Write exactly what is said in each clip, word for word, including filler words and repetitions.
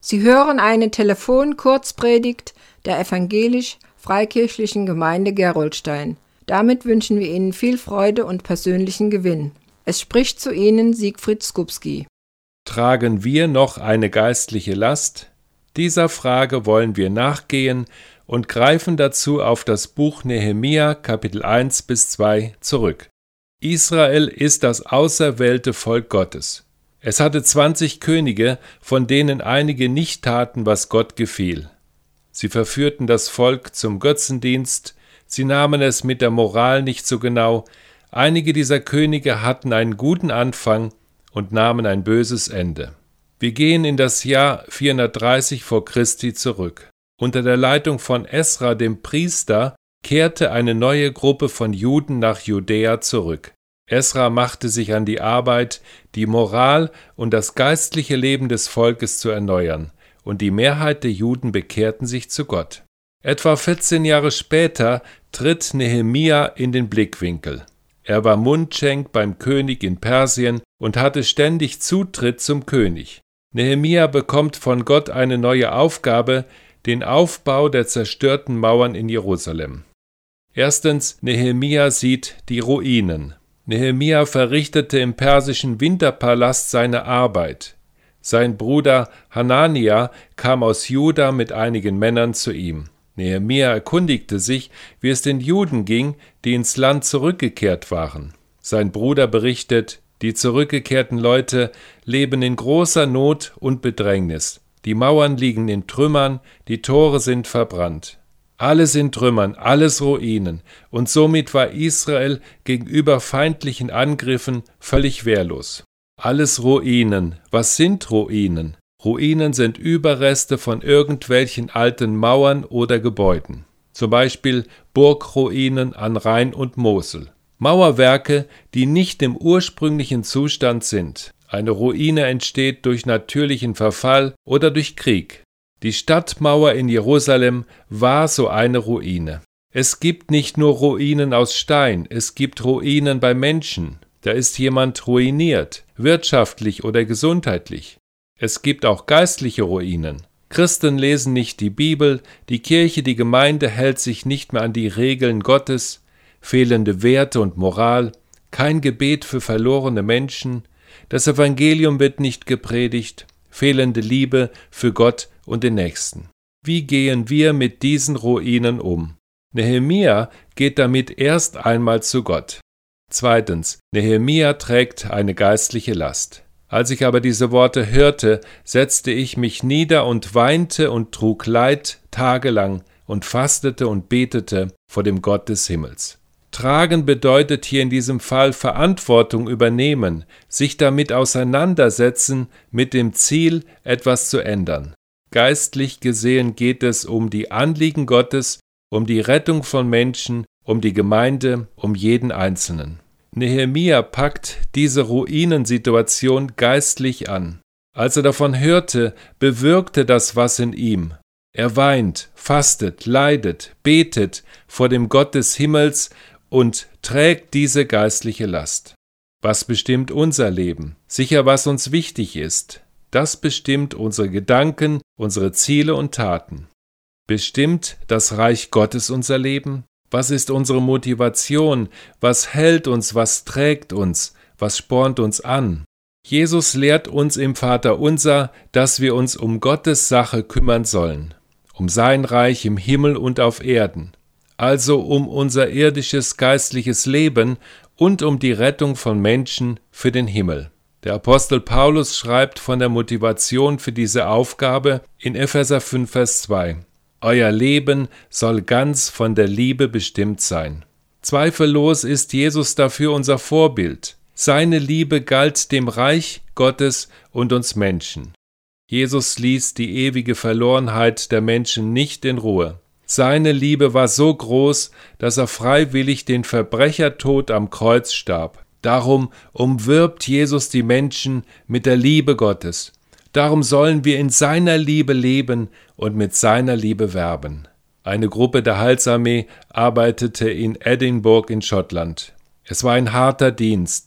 Sie hören eine Telefon-Kurzpredigt der evangelisch-freikirchlichen Gemeinde Gerolstein. Damit wünschen wir Ihnen viel Freude und persönlichen Gewinn. Es spricht zu Ihnen Siegfried Skupski. Tragen wir noch eine geistliche Last? Dieser Frage wollen wir nachgehen und greifen dazu auf das Buch Nehemia, Kapitel eins bis zwei zurück. Israel ist das auserwählte Volk Gottes. Es hatte zwanzig Könige, von denen einige nicht taten, was Gott gefiel. Sie verführten das Volk zum Götzendienst, sie nahmen es mit der Moral nicht so genau, einige dieser Könige hatten einen guten Anfang und nahmen ein böses Ende. Wir gehen in das Jahr vierhundertdreißig vor Christi zurück. Unter der Leitung von Esra, dem Priester, kehrte eine neue Gruppe von Juden nach Judäa zurück. Esra machte sich an die Arbeit, die Moral und das geistliche Leben des Volkes zu erneuern, und die Mehrheit der Juden bekehrten sich zu Gott. Etwa vierzehn Jahre später tritt Nehemia in den Blickwinkel. Er war Mundschenk beim König in Persien und hatte ständig Zutritt zum König. Nehemia bekommt von Gott eine neue Aufgabe, den Aufbau der zerstörten Mauern in Jerusalem. Erstens, Nehemia sieht die Ruinen. Nehemia verrichtete im persischen Winterpalast seine Arbeit. Sein Bruder Hanania kam aus Juda mit einigen Männern zu ihm. Nehemia erkundigte sich, wie es den Juden ging, die ins Land zurückgekehrt waren. Sein Bruder berichtet, die zurückgekehrten Leute leben in großer Not und Bedrängnis. Die Mauern liegen in Trümmern, die Tore sind verbrannt. Alles in Trümmern, alles Ruinen, und somit war Israel gegenüber feindlichen Angriffen völlig wehrlos. Alles Ruinen. Was sind Ruinen? Ruinen sind Überreste von irgendwelchen alten Mauern oder Gebäuden. Zum Beispiel Burgruinen an Rhein und Mosel. Mauerwerke, die nicht im ursprünglichen Zustand sind. Eine Ruine entsteht durch natürlichen Verfall oder durch Krieg. Die Stadtmauer in Jerusalem war so eine Ruine. Es gibt nicht nur Ruinen aus Stein, es gibt Ruinen bei Menschen. Da ist jemand ruiniert, wirtschaftlich oder gesundheitlich. Es gibt auch geistliche Ruinen. Christen lesen nicht die Bibel, die Kirche, die Gemeinde hält sich nicht mehr an die Regeln Gottes, fehlende Werte und Moral, kein Gebet für verlorene Menschen, das Evangelium wird nicht gepredigt, fehlende Liebe für Gott und den Nächsten. Wie gehen wir mit diesen Ruinen um? Nehemia geht damit erst einmal zu Gott. Zweitens, Nehemia trägt eine geistliche Last. Als ich aber diese Worte hörte, setzte ich mich nieder und weinte und trug Leid tagelang und fastete und betete vor dem Gott des Himmels. Tragen bedeutet hier in diesem Fall Verantwortung übernehmen, sich damit auseinandersetzen mit dem Ziel, etwas zu ändern. Geistlich gesehen geht es um die Anliegen Gottes, um die Rettung von Menschen, um die Gemeinde, um jeden Einzelnen. Nehemia packt diese Ruinensituation geistlich an. Als er davon hörte, bewirkte das was in ihm. Er weint, fastet, leidet, betet vor dem Gott des Himmels und trägt diese geistliche Last. Was bestimmt unser Leben? Sicher, was uns wichtig ist. Das bestimmt unsere Gedanken, unsere Ziele und Taten. Bestimmt das Reich Gottes unser Leben? Was ist unsere Motivation? Was hält uns? Was trägt uns? Was spornt uns an? Jesus lehrt uns im Vaterunser, dass wir uns um Gottes Sache kümmern sollen, um sein Reich im Himmel und auf Erden, also um unser irdisches geistliches Leben und um die Rettung von Menschen für den Himmel. Der Apostel Paulus schreibt von der Motivation für diese Aufgabe in Epheser fünf, Vers zwei. Euer Leben soll ganz von der Liebe bestimmt sein. Zweifellos ist Jesus dafür unser Vorbild. Seine Liebe galt dem Reich Gottes und uns Menschen. Jesus ließ die ewige Verlorenheit der Menschen nicht in Ruhe. Seine Liebe war so groß, dass er freiwillig den Verbrechertod am Kreuz starb. Darum umwirbt Jesus die Menschen mit der Liebe Gottes. Darum sollen wir in seiner Liebe leben und mit seiner Liebe werben. Eine Gruppe der Heilsarmee arbeitete in Edinburgh in Schottland. Es war ein harter Dienst.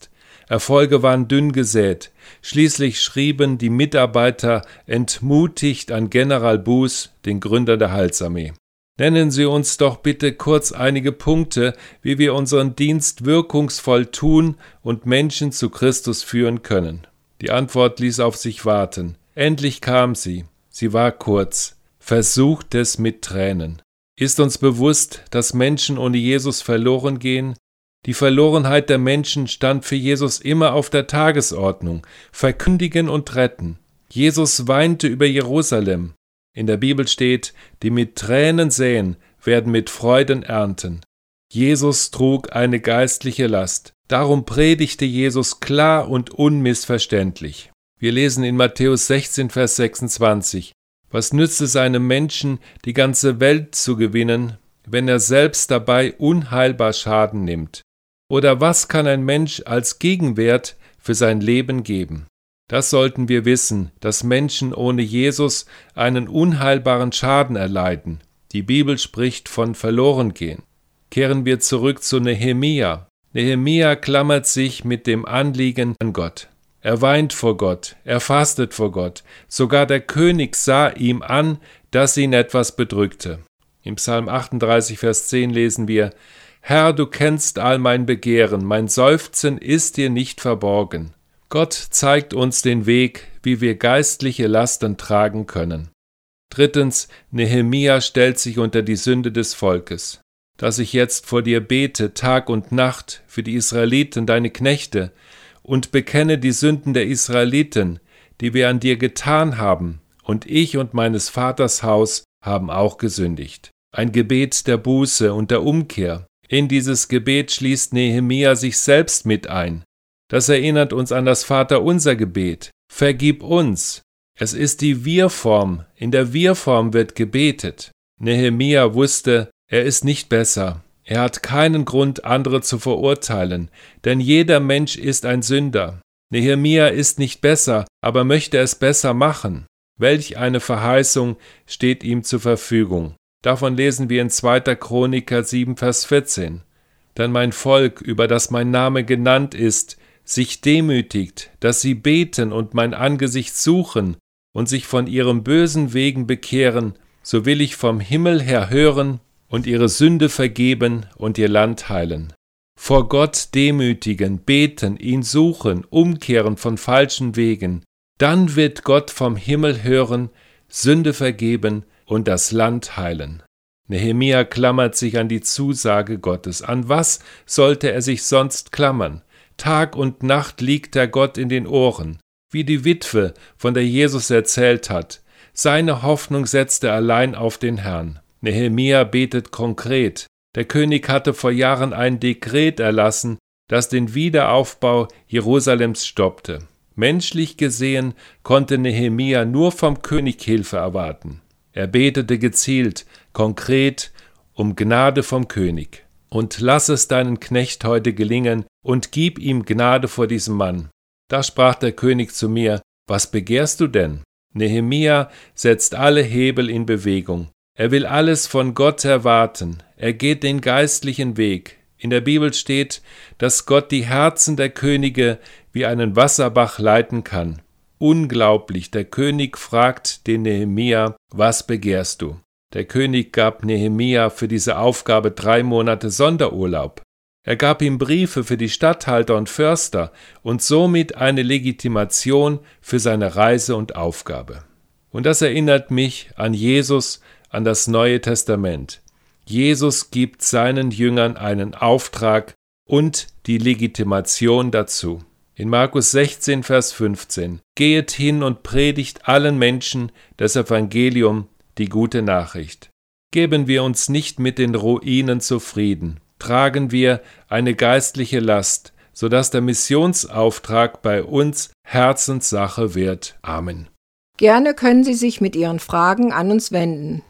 Erfolge waren dünn gesät. Schließlich schrieben die Mitarbeiter entmutigt an General Booth, den Gründer der Heilsarmee. Nennen Sie uns doch bitte kurz einige Punkte, wie wir unseren Dienst wirkungsvoll tun und Menschen zu Christus führen können. Die Antwort ließ auf sich warten. Endlich kam sie. Sie war kurz. Versucht es mit Tränen. Ist uns bewusst, dass Menschen ohne Jesus verloren gehen? Die Verlorenheit der Menschen stand für Jesus immer auf der Tagesordnung. Verkündigen und retten. Jesus weinte über Jerusalem. In der Bibel steht, die mit Tränen säen, werden mit Freuden ernten. Jesus trug eine geistliche Last. Darum predigte Jesus klar und unmissverständlich. Wir lesen in Matthäus sechzehn, Vers sechsundzwanzig. Was nützt es einem Menschen, die ganze Welt zu gewinnen, wenn er selbst dabei unheilbar Schaden nimmt? Oder was kann ein Mensch als Gegenwert für sein Leben geben? Das sollten wir wissen, dass Menschen ohne Jesus einen unheilbaren Schaden erleiden. Die Bibel spricht von Verlorengehen. Kehren wir zurück zu Nehemia. Nehemia klammert sich mit dem Anliegen an Gott. Er weint vor Gott, er fastet vor Gott. Sogar der König sah ihm an, dass ihn etwas bedrückte. Im Psalm achtunddreißig, Vers zehn lesen wir: Herr, du kennst all mein Begehren, mein Seufzen ist dir nicht verborgen. Gott zeigt uns den Weg, wie wir geistliche Lasten tragen können. Drittens, Nehemia stellt sich unter die Sünde des Volkes. Dass ich jetzt vor dir bete, Tag und Nacht, für die Israeliten, deine Knechte, und bekenne die Sünden der Israeliten, die wir an dir getan haben, und ich und meines Vaters Haus haben auch gesündigt. Ein Gebet der Buße und der Umkehr. In dieses Gebet schließt Nehemia sich selbst mit ein. Das erinnert uns an das Vaterunser Gebet. Vergib uns. Es ist die Wir-Form. In der Wir-Form wird gebetet. Nehemia wusste, er ist nicht besser. Er hat keinen Grund, andere zu verurteilen, denn jeder Mensch ist ein Sünder. Nehemia ist nicht besser, aber möchte es besser machen. Welch eine Verheißung steht ihm zur Verfügung. Davon lesen wir in zweiter Chroniker sieben, Vers vierzehn. Denn mein Volk, über das mein Name genannt ist, sich demütigt, dass sie beten und mein Angesicht suchen und sich von ihren bösen Wegen bekehren, so will ich vom Himmel her hören und ihre Sünde vergeben und ihr Land heilen. Vor Gott demütigen, beten, ihn suchen, umkehren von falschen Wegen, dann wird Gott vom Himmel hören, Sünde vergeben und das Land heilen. Nehemia klammert sich an die Zusage Gottes. An was sollte er sich sonst klammern? Tag und Nacht liegt er Gott in den Ohren, wie die Witwe, von der Jesus erzählt hat. Seine Hoffnung setzt er allein auf den Herrn. Nehemia betet konkret. Der König hatte vor Jahren ein Dekret erlassen, das den Wiederaufbau Jerusalems stoppte. Menschlich gesehen konnte Nehemia nur vom König Hilfe erwarten. Er betete gezielt, konkret, um Gnade vom König. Und lass es deinen Knecht heute gelingen und gib ihm Gnade vor diesem Mann. Da sprach der König zu mir: Was begehrst du denn? Nehemia setzt alle Hebel in Bewegung. Er will alles von Gott erwarten. Er geht den geistlichen Weg. In der Bibel steht, dass Gott die Herzen der Könige wie einen Wasserbach leiten kann. Unglaublich, der König fragt den Nehemia: Was begehrst du? Der König gab Nehemia für diese Aufgabe drei Monate Sonderurlaub. Er gab ihm Briefe für die Statthalter und Förster und somit eine Legitimation für seine Reise und Aufgabe. Und das erinnert mich an Jesus, an das Neue Testament. Jesus gibt seinen Jüngern einen Auftrag und die Legitimation dazu. In Markus sechzehn, Vers fünfzehn: Gehet hin und predigt allen Menschen das Evangelium, die gute Nachricht. Geben wir uns nicht mit den Ruinen zufrieden. Tragen wir eine geistliche Last, sodass der Missionsauftrag bei uns Herzenssache wird. Amen. Gerne können Sie sich mit Ihren Fragen an uns wenden.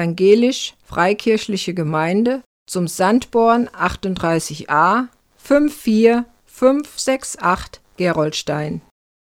Evangelisch-Freikirchliche Gemeinde zum Sandborn achtunddreißig a fünf vier fünf sechs acht Gerolstein.